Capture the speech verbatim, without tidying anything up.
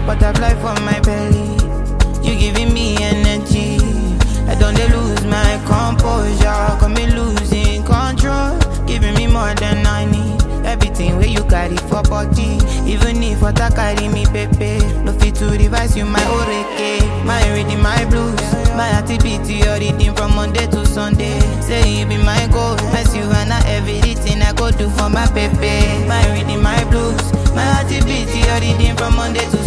butterfly for my belly. You giving me energy. I don't dey lose my composure. Got me losing control. Giving me more than I need. Everything where you carry for body. Even if water carry me, pepe. No fit to revise you, my oreke. My reading, my blues. My activity, your reading from Monday to Sunday. Say you be my goal. My Savannah, everything I go do for my pepe. My reading, my blues. My activity, your reading from Monday to